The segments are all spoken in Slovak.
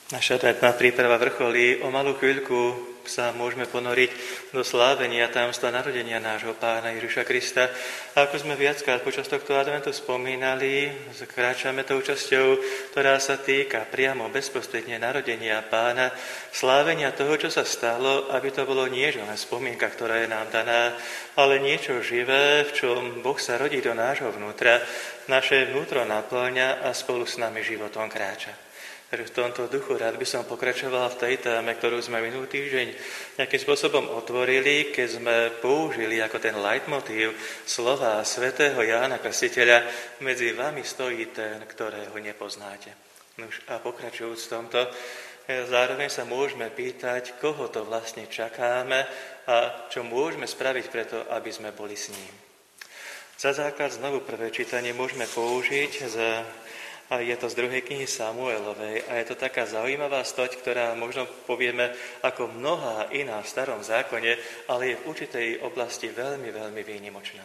Naša adventná príprava vrcholí. O malú chvíľku sa môžeme ponoriť do slávenia tajomstva narodenia nášho Pána Ježiša Krista. A ako sme viackrát počas tohto adventu spomínali, kráčame tou časťou, ktorá sa týka priamo bezprostredne narodenia Pána, slávenia toho, čo sa stalo, aby to bolo nie len spomienka, ktorá je nám daná, ale niečo živé, v čom Boh sa rodí do nášho vnútra, naše vnútro naplňa a spolu s nami životom kráča. Takže v tomto duchu rád by som pokračoval v tej téme, ktorú sme minulý týždeň nejakým spôsobom otvorili, keď sme použili ako ten leitmotív slova svätého Jána Krstiteľa: medzi vami stojí ten, ktorého nepoznáte. A pokračujúc v tomto, zároveň sa môžeme pýtať, koho to vlastne čakáme a čo môžeme spraviť preto, aby sme boli s ním. Za základ znovu prvé čítanie môžeme použiť a je to z 2. knihy Samuelovej a je to taká zaujímavá stoť, ktorá možno povieme ako mnohá iná v starom zákone, ale je v určitej oblasti veľmi, veľmi výnimočná.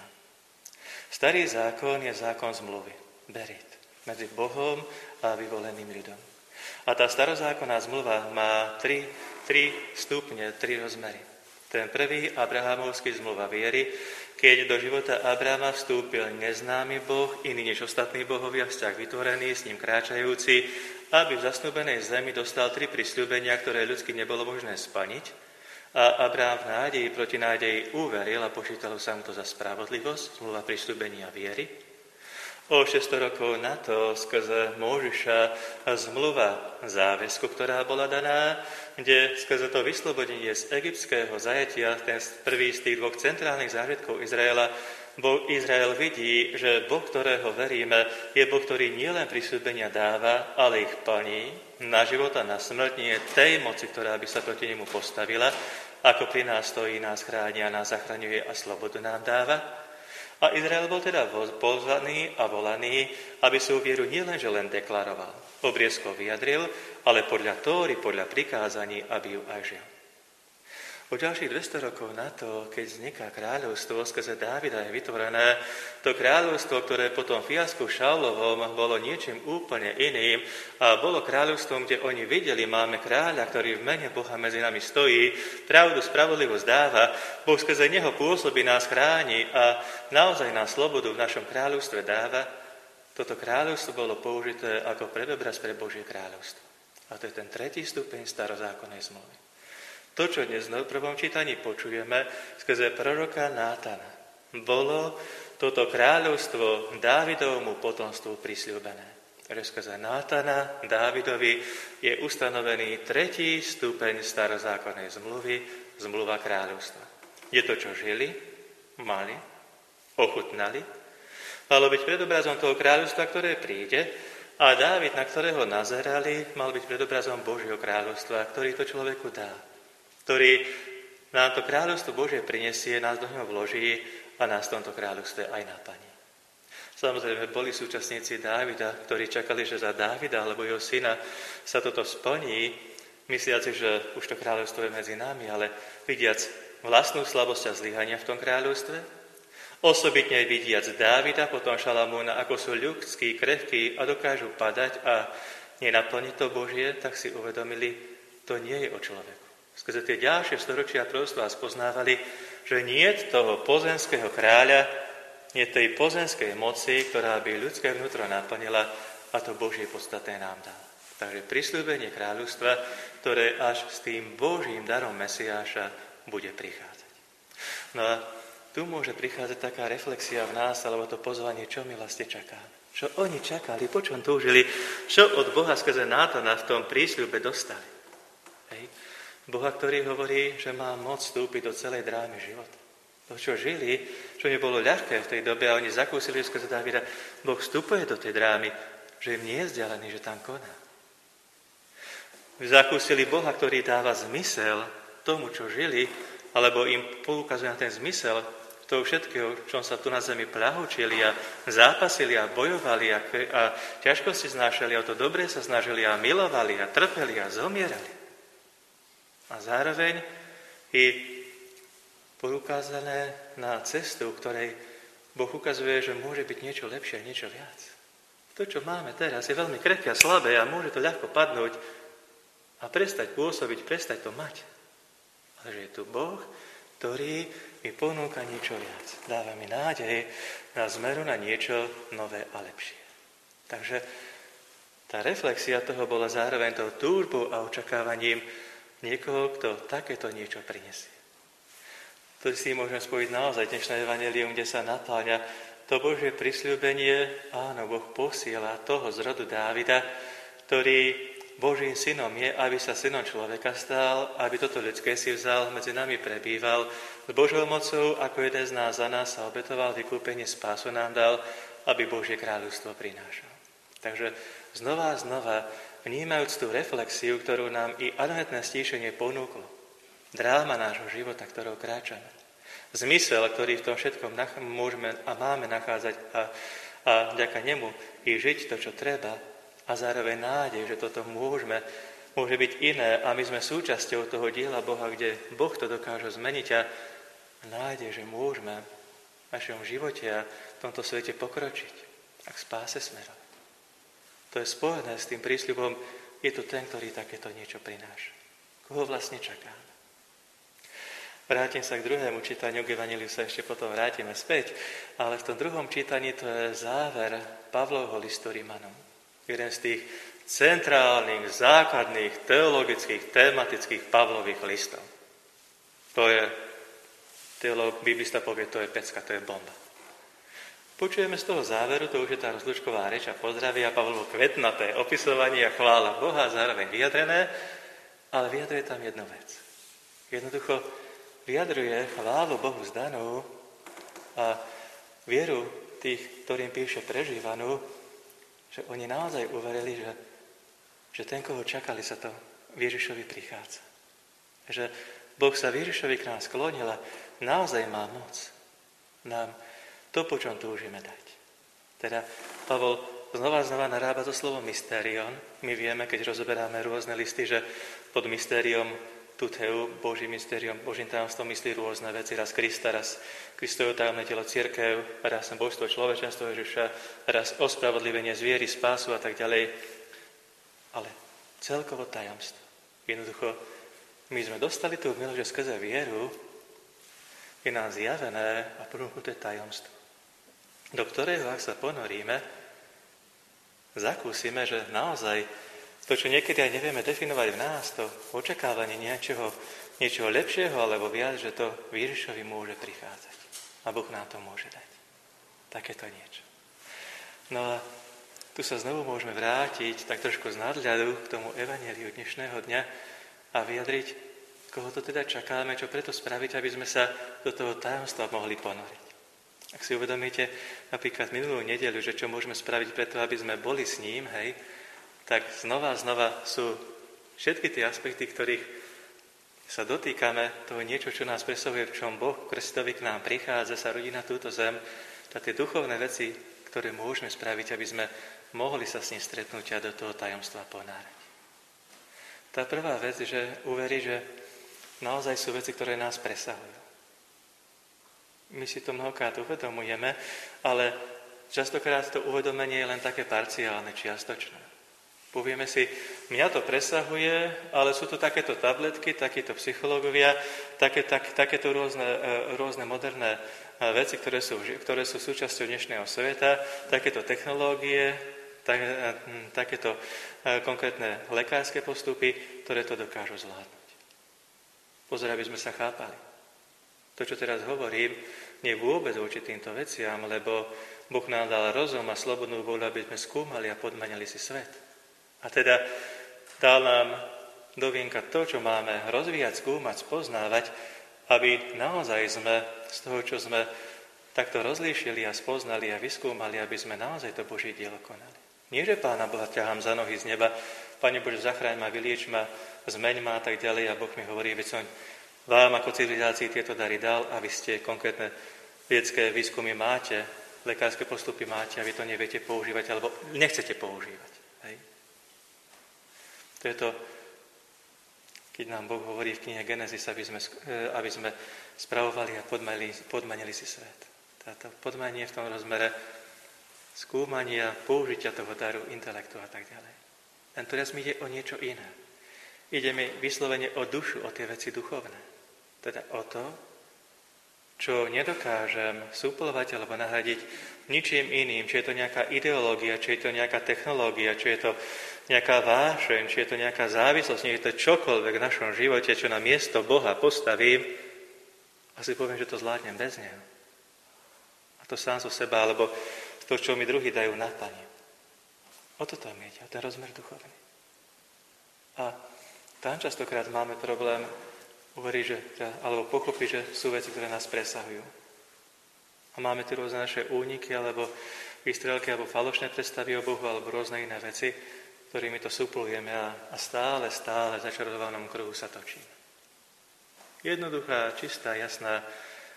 Starý zákon je zákon zmluvy, berit, medzi Bohom a vyvoleným ľudom. A tá starozákonná zmluva má tri stupne, 3 rozmery. Ten prvý, Abrahamovský, zmluva viery, keď do života Abrahama vstúpil neznámy Boh, iný než ostatní bohovia, vzťah vytvorený, s ním kráčajúci, aby v zasnúbenej zemi dostal 3 prisľúbenia, ktoré ľudsky nebolo možné splniť. A Abraham v nádeji proti nádeji uveril a počítalo sa mu to za spravodlivosť, zmluva prisľúbenia viery. O 600 rokov na to skrze Mojžiša zmluva záväzku, ktorá bola daná, kde skrze to vyslobodenie z egyptského zajatia, ten prvý z tých 2 centrálnych zážitkov Izraela, Izrael vidí, že Boh, ktorého veríme, je Boh, ktorý nielen prisľúbenia dáva, ale ich plní na život a na smrť, nie tej moci, ktorá by sa proti nemu postavila, ako pri nás stojí, nás chráni a nás zachraňuje a slobodu nám dáva. A Izrael bol teda pozvaný a volaný, aby svoju vieru nielenže len deklaroval, obriezkou vyjadril, ale podľa Tóry, podľa prikázaní, aby ju aj žil. O ďalších 200 rokov na to, keď vzniká kráľovstvo, skrze Dávida je vytvorené, to kráľovstvo, ktoré potom fiasku Šaulovom bolo niečím úplne iným a bolo kráľovstvom, kde oni videli, máme kráľa, ktorý v mene Boha medzi nami stojí, pravdu, spravodlivosť dáva, Boh skrze neho pôsobí, nás chráni a naozaj nás slobodu v našom kráľovstve dáva. Toto kráľovstvo bolo použité ako predobraz pre Božie kráľovstvo. A to je ten 3. stupeň starozákonnej zmluvy. To, čo dnes v prvom čítaní počujeme skrze proroka Nátana, bolo toto kráľovstvo Dávidovmu potomstvu prisľúbené. Takže skrze Nátana Dávidovi je ustanovený 3. stupeň starozákonnej zmluvy, zmluva kráľovstva. Je to, čo žili, mali, ochutnali, malo byť predobrazom toho kráľovstva, ktoré príde, a Dávid, na ktorého nazerali, mal byť predobrazom Božieho kráľovstva, ktorý to človeku dá, ktorý nám to kráľovstvo Božie prinesie, nás do ňoho vloží a nás v tomto kráľovstve aj naplní. Samozrejme, boli súčasníci Dávida, ktorí čakali, že za Dávida alebo jeho syna sa toto splní, mysliaci, že už to kráľovstvo je medzi nami, ale vidiac vlastnú slabosť a zlyhania v tom kráľovstve, osobitne vidiac Dávida, potom Šalamúna, ako sú ľudskí, krehkí a dokážu padať a nenaplniť to Božie, tak si uvedomili, to nie je o človeku. Skrze tie ďalšie storočia proroctvá spoznávali, že nie toho pozemského kráľa, nie tej pozemskej moci, ktorá by ľudské vnútro naplnila, a to Božie podstatné nám dá. Takže prisľúbenie kráľovstva, ktoré až s tým Božím darom Mesiáša bude prichádzať. No a tu môže prichádzať taká reflexia v nás, alebo to pozvanie, čo my vlastne čakáme. Čo oni čakali, po čom túžili, čo od Boha skrze Nátana v tom prísľube dostali. Hej. Boha, ktorý hovorí, že má moc vstúpiť do celej drámy života. To, čo žili, čo nebolo ľahké v tej dobe, a oni zakúsili skrze Dávida, Boh vstupuje do tej drámy, že im nie je vzdialený, že tam koná. Zakúsili Boha, ktorý dáva zmysel tomu, čo žili, alebo im poukazuje na ten zmysel toho všetkého, čom sa tu na zemi plahočili a zápasili a bojovali a ťažkosti znášali a to dobré sa snažili a milovali a trpeli a zomierali. A zároveň i poukázané na cestu, ktorej Boh ukazuje, že môže byť niečo lepšie a niečo viac. To, čo máme teraz, je veľmi krehké a slabé a môže to ľahko padnúť, a prestať pôsobiť, prestať to mať. Ale že je tu Boh, ktorý mi ponúka niečo viac. Dáva mi nádej na zmeru na niečo nové a lepšie. Takže tá reflexia toho bola zároveň tou túžbou a očakávaním niekoho, kto takéto niečo prinesie. To si môžeme spojiť naozaj dnešné evanjelium, kde sa napáľa to Božie prisľúbenie, áno, Boh posiela toho z rodu Dávida, ktorý Božím synom je, aby sa synom človeka stal, aby toto ľudské si vzal, medzi nami prebýval, s Božou mocou, ako jeden z nás za nás sa obetoval, vykúpenie, spásu nám dal, aby Božie kráľovstvo prinášal. Takže znova a znova, vnímajúc tú reflexiu, ktorú nám i adventné stíšenie ponúklo, dráma nášho života, ktorou kráčame, zmysel, ktorý v tom všetkom môžeme a máme nachádzať a vďaka nemu i žiť to, čo treba, a zároveň nádej, že toto môže byť iné a my sme súčasťou toho diela Boha, kde Boh to dokáže zmeniť a nádej, že môžeme v našom živote a v tomto svete pokročiť a k spáse smerovať. To je spojené s tým prísľubom, je tu ten, ktorý takéto niečo prináša. Koho vlastne čakáme? Vrátim sa k druhému čítaniu, k evanjeliu sa ešte potom vrátime späť, ale v tom druhom čítaní to je záver Pavlovho listu Rimanom. Jeden z tých centrálnych, základných, teologických, tematických Pavlových listov. To je, teológ, biblista povie, to je pecka, to je bomba. Počujeme z toho záveru, to už je tá rozlúčková reč a pozdravia Pavlovo kvetnaté opisovanie a chvála Boha, zároveň vyjadrené, ale vyjadruje tam jednu vec. Jednoducho vyjadruje chválu Bohu zdanú a vieru tých, ktorým píše prežívanú, že oni naozaj uverili, že ten, koho čakali, sa to Ježišovi prichádza. Že Boh sa Ježišovi k nám sklonil a naozaj má moc nám to, po čom túžime dať. Teda Pavol znova narába so slovom mystérion. My vieme, keď rozoberáme rôzne listy, že pod mystériom tuteu, Božím mystériom, Božím tajomstvom myslí rôzne veci. Raz Krista, raz Kristovo tajomné telo cirkev, raz božstvo človečenstvo Ježiša, raz ospravodlivenie zviery, spásu a tak ďalej. Ale celkovo tajomstvo. Jednoducho, my sme dostali tú milosť, že skrze vieru je nám zjavené a ponúknuté tajomstvo, do ktorého, ak sa ponoríme, zakúsime, že naozaj to, čo niekedy aj nevieme definovať v nás, to očakávanie niečoho lepšieho alebo viac, že to Ježišovi môže prichádzať. A Boh nám to môže dať. Takéto niečo. No a tu sa znovu môžeme vrátiť tak trošku z nadhľadu k tomu evanjeliu dnešného dňa a vyjadriť, koho to teda čakáme, čo preto spraviť, aby sme sa do toho tajomstva mohli ponoriť. Ak si uvedomíte napríklad minulú nedeľu, že čo môžeme spraviť preto, aby sme boli s ním, hej, tak znova sú všetky tie aspekty, ktorých sa dotýkame, toho niečo, čo nás presahuje, v čom Boh Kristovi k nám prichádza, sa rodí na túto zem, a tie duchovné veci, ktoré môžeme spraviť, aby sme mohli sa s ním stretnúť a do toho tajomstva ponárať. Tá prvá vec, že uverí, že naozaj sú veci, ktoré nás presahujú. My si to mnohokrát uvedomujeme, ale častokrát to uvedomenie je len také parciálne, čiastočné. Povieme si, mňa to presahuje, ale sú tu takéto tabletky, takíto psychológovia, takéto rôzne moderné veci, ktoré sú súčasťou dnešného sveta, takéto technológie, takéto konkrétne lekárske postupy, ktoré to dokážu zvládnuť. Pozor, aby sme sa chápali. To, čo teraz hovorím, nie vôbec voči týmto veciam, lebo Boh nám dal rozum a slobodnú vôľu, aby sme skúmali a podmanili si svet. A teda dal nám do vienka to, čo máme rozvíjať, skúmať, spoznávať, aby naozaj sme z toho, čo sme takto rozlíšili a spoznali a vyskúmali, aby sme naozaj to Božie dielo konali. Nie, že Pána Boha ťahám za nohy z neba, Pane Bože, zachráň ma, vylieč ma, zmeň ma a tak ďalej a Boh mi hovorí, veď som vám ako civilizácii tieto dary dal a vy ste konkrétne vedecké výskumy máte, lekárske postupy máte a vy to neviete používať alebo nechcete používať. Hej. To je to, keď nám Boh hovorí v knihe Genesis, aby sme spravovali a podmanili si svet. Táto podmanie v tom rozmere skúmania, použitia toho daru, intelektu a tak ďalej. Len teraz mi ide o niečo iné. Ide mi vyslovene o dušu, o tie veci duchovné. Teda o to, čo nedokážem suplovať alebo nahradiť ničím iným, či je to nejaká ideológia, či je to nejaká technológia, či je to nejaká vášeň, či je to nejaká závislosť, nie je to čokoľvek v našom živote, čo na miesto Boha postavím, a si poviem, že to zvládnem bez neho. A to sám zo seba, alebo to, čo mi druhí dajú na pani. O to tam ide, o ten rozmer duchovný. A tam častokrát máme problém uveriť, alebo pochopiť, že sú veci, ktoré nás presahujú. A máme tu rôzne naše úniky, alebo výstrelky, alebo falošné predstavy o Bohu, alebo rôzne iné veci, ktorými to suplujeme a stále v začarovanom kruhu sa točíme. Jednoduchá, čistá, jasná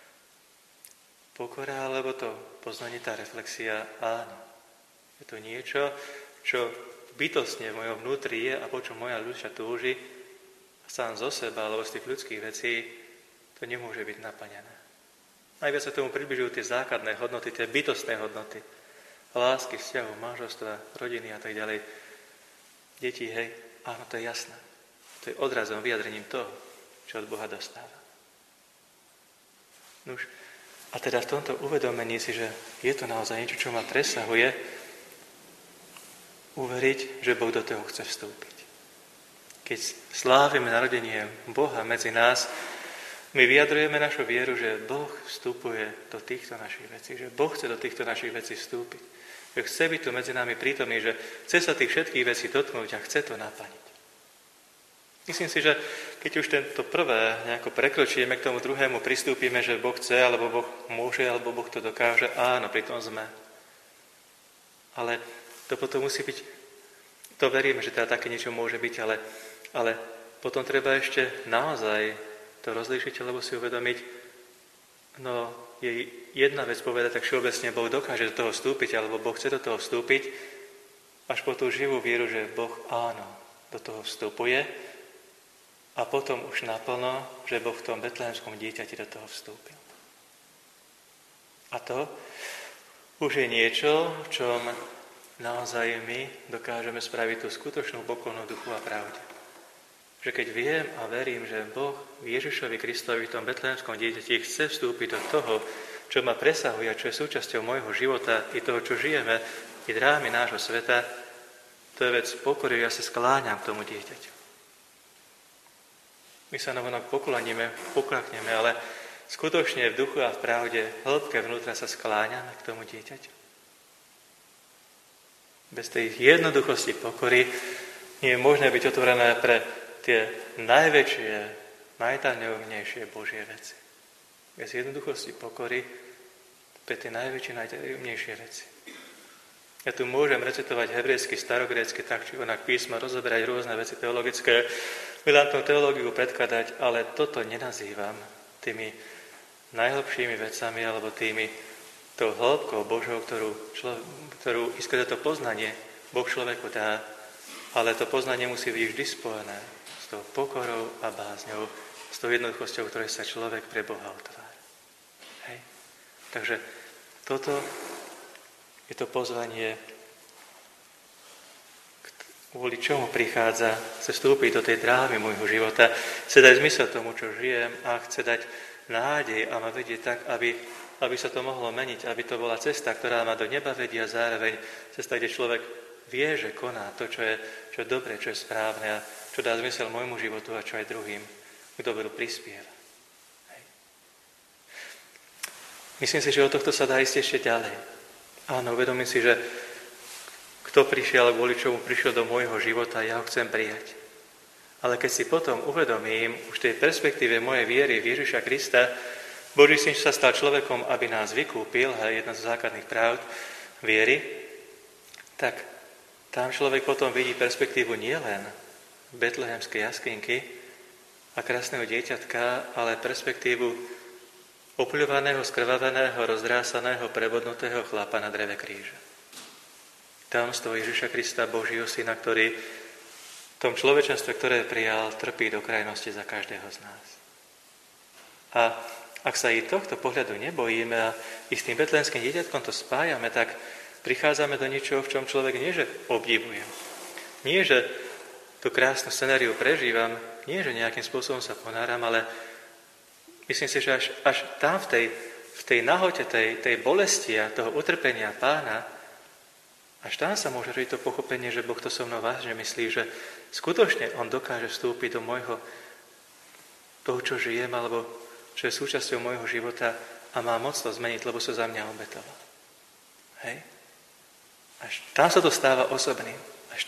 pokora, alebo to poznanie, tá reflexia, áno. Je to niečo, čo bytostne v mojom vnútri je a po čom moja duša túži, a sám zo seba, alebo z tých ľudských vecí, to nemôže byť naplnené. Najviac sa tomu približujú tie základné hodnoty, tie bytostné hodnoty. Lásky, vzťahu, manželstva, rodiny a tak ďalej. Deti, hej, áno, to je jasné. To je odrazom, vyjadrením toho, čo od Boha dostáva. Nuž, a teda v tomto uvedomení si, že je to naozaj niečo, čo ma presahuje, uveriť, že Boh do toho chce vstúpiť. Keď slávime narodenie Boha medzi nás, my vyjadrujeme našu vieru, že Boh vstupuje do týchto našich vecí, že Boh chce do týchto našich vecí vstúpiť. Že chce byť tu medzi nami prítomný, že chce sa tých všetkých vecí dotknúť a chce to naplniť. Myslím si, že keď už tento prvé nejako prekročíme, k tomu druhému pristúpime, že Boh chce, alebo Boh môže, alebo Boh to dokáže, áno, pri tom sme. Ale to potom musí byť, to veríme, že teda také niečo môže byť, ale potom treba ešte naozaj to rozlíšiť, alebo si uvedomiť, no je jedna vec povedať, tak všeobecne Boh dokáže do toho vstúpiť, alebo Boh chce do toho vstúpiť, až po tú živú vieru, že Boh áno, do toho vstupuje a potom už naplno, že Boh v tom betlehemskom dieťati do toho vstúpil. A to už je niečo, v čom naozaj my dokážeme spraviť tú skutočnú poklonu duchu a pravde. Že keď viem a verím, že Boh Ježišovi Kristovi v tom betlehemskom dieťati chce vstúpiť do toho, čo ma presahuje, čo je súčasťou môjho života i toho, čo žijeme, i drámy nášho sveta, to je vec pokory, ja sa skláňam k tomu dieťaťu. My sa navonok poklakneme, ale skutočne v duchu a v pravde, hĺbke vnútra sa skláňame k tomu dieťaťu. Bez tej jednoduchosti pokory nie je možné byť otvorené pre tie najväčšie, najtajomnejšie Božie veci. Bez jednoduchosti pokory pre tie najväčšie, najtajomnejšie veci. Ja tu môžem recitovať hebrejsky, starogrécky, tak či onak písma, rozoberať rôzne veci teologické, milantnú teológiu predkladať, ale toto nenazývam tými najhlbšími vecami alebo tou hĺbkou Božou, ktorú iskré to poznanie Boh človeku dá, ale to poznanie musí byť vždy spojené s tou pokorou a bázňou, s tou jednoduchosťou, ktorej sa človek pre Boha otvára. Hej. Takže toto je to pozvanie, kvôli čomu prichádza, chce vstúpiť do tej drámy môjho života, chce dať zmysel tomu, čo žijem a chce dať nádej a ma vedieť tak, aby sa to mohlo meniť, aby to bola cesta, ktorá ma do neba vedie a zároveň cesta, kde človek vie, že koná to, čo je dobré, čo je správne a čo dá zmysel môjmu životu a čo aj druhým k dobru prispieva. Hej. Myslím si, že od tohto sa dá ísť ešte ďalej. Áno, uvedomím si, že kto prišiel, kvôli čomu prišiel do môjho života, ja ho chcem prijať. Ale keď si potom uvedomím už v tej perspektíve mojej viery v Ježiša Krista, Boží syn sa stal človekom, aby nás vykúpil, jedna z základných práv viery, tak tam človek potom vidí perspektívu nielen betlehemskej jaskinky a krásneho dieťatka, ale perspektívu opľúvaného, skrvaveného, rozdrásaného, prebodnutého chlapa na dreve kríža. Tajomstvo Ježiša Krista, Božího syna, ktorý v tom človečenstve, ktoré prijal, trpí do krajnosti za každého z nás. A ak sa i tohto pohľadu nebojíme a i s tým betlehemským dieťatkom to spájame, tak prichádzame do niečoho, v čom človek nie, že obdivuje. Nie, že tú krásnu scenáriu prežívam, nie že nejakým spôsobom sa ponáram, ale myslím si, že až tam v tej nahote, tej bolesti a toho utrpenia Pána, až tam sa môže robiť to pochopenie, že Boh to so mnou vážne myslí, že skutočne On dokáže vstúpiť do toho, čo žijem, alebo čo je súčasťou môjho života a má moc to zmeniť, lebo sa za mňa obetoval. Hej? Až tam sa to stáva osobným.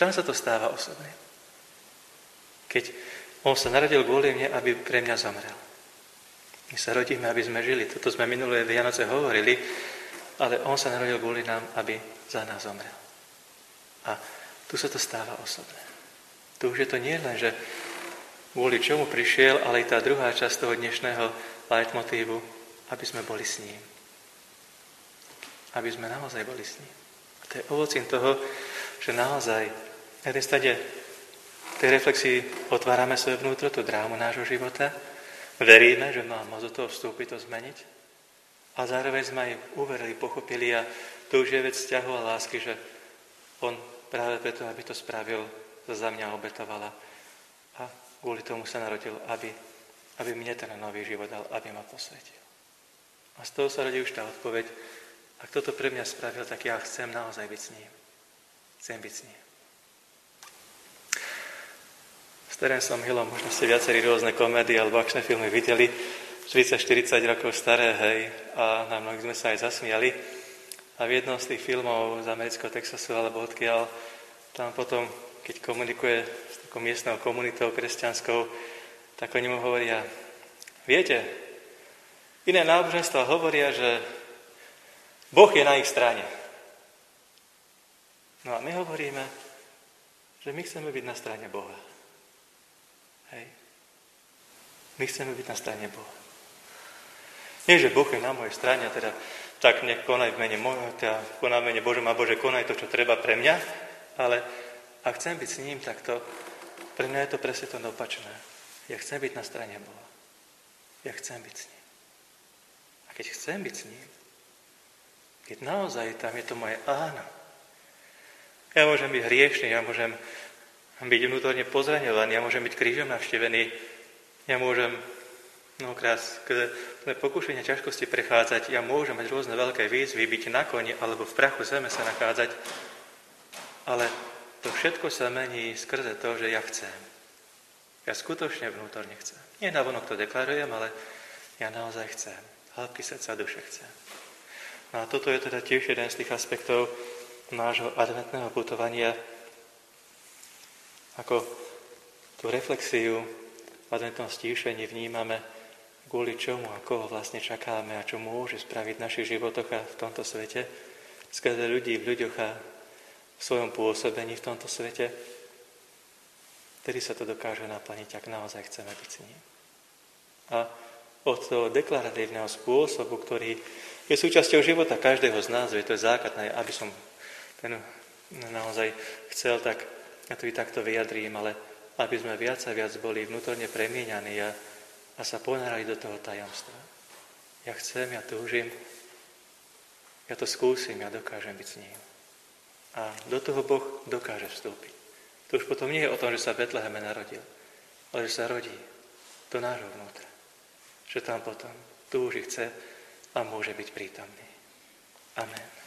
Keď On sa narodil kvôli mne, aby pre mňa zomrel. My sa rodíme, aby sme žili. Toto sme minulé Vianoce hovorili, ale On sa narodil kvôli nám, aby za nás zomrel. A tu sa to stáva osobné. Tu už je to nie len, že kvôli čomu prišiel, ale aj tá druhá časť toho dnešného leitmotívu, aby sme boli s ním. Aby sme naozaj boli s ním. A to je ovocím toho, že naozaj na jednej strane v tej reflexii otvárame svoje vnútro, tú drámu nášho života, veríme, že má moc do toho vstúpiť, to zmeniť, a zároveň sme aj uverili, pochopili, a to už je vec vzťahu a lásky, že On práve preto, aby to spravil, za mňa obetovala a kvôli tomu sa narodil, aby mne ten nový život dal, aby ma posvetil. A z toho sa rodí už tá odpoveď: ak toto pre mňa spravil, tak ja chcem naozaj byť s ním. Chcem byť s ním. S Terenceom Hillom možno ste viacerí rôzne komédie alebo akčné filmy videli, 30-40 rokov staré, hej, a na mnohých sme sa aj zasmiali. A v jednom z tých filmov z amerického Texasu alebo odkiaľ, tam potom, keď komunikuje s takou miestnou komunitou kresťanskou, tak oni mu hovoria: viete, iné náboženstva hovoria, že Boh je na ich strane. No a my hovoríme, že my chceme byť na strane Boha. Hej. My chceme byť na strane Boha. Nie, že Boh je na mojej strane, teda tak nech konaj v mene konaj v mene Božom a Bože, konaj to, čo treba pre mňa, ale ak chcem byť s ním, tak to, pre mňa je to presne to opačné. Ja chcem byť na strane Boha. Ja chcem byť s ním. A keď chcem byť s ním, keď naozaj tam je to moje áno, ja môžem byť hriešný, ja môžem byť vnútorne pozraňovaný, ja môžem byť krížom navštevený, ja môžem mnohokrát pokúšania ťažkosti prechádzať, ja môžem mať rôzne veľké výzvy, byť na koni alebo v prachu zeme sa nachádzať, ale to všetko sa mení skrze to, že ja chcem. Ja skutočne vnútorne chcem. Nie navonok to deklarujem, ale ja naozaj chcem. Hĺbky srdca a duše chcem. No a toto je teda tiež jeden z tých aspektov nášho adventného putovania, ako tú reflexiu v adventnom stíšení vnímame, kvôli čomu a koho vlastne čakáme a čo môže spraviť v našich životoch a v tomto svete, skrze ľudí v ľuďoch a v svojom pôsobení v tomto svete, vtedy sa to dokáže naplniť, ak naozaj chceme byť s ním. A od toho deklaratívneho spôsobu, ktorý je súčasťou života každého z nás, to je základné, aby som ten naozaj chcel, tak ja to i takto vyjadrím, ale aby sme viac a viac boli vnútorne premieňaní a sa ponárali do toho tajomstva. Ja chcem, ja túžim, ja to skúsim, ja dokážem byť s ním. A do toho Boh dokáže vstúpiť. To už potom nie je o tom, že sa v Betleheme narodil, ale že sa rodí do nášho vnútra. Že tam potom túži, chce a môže byť prítomný. Amen.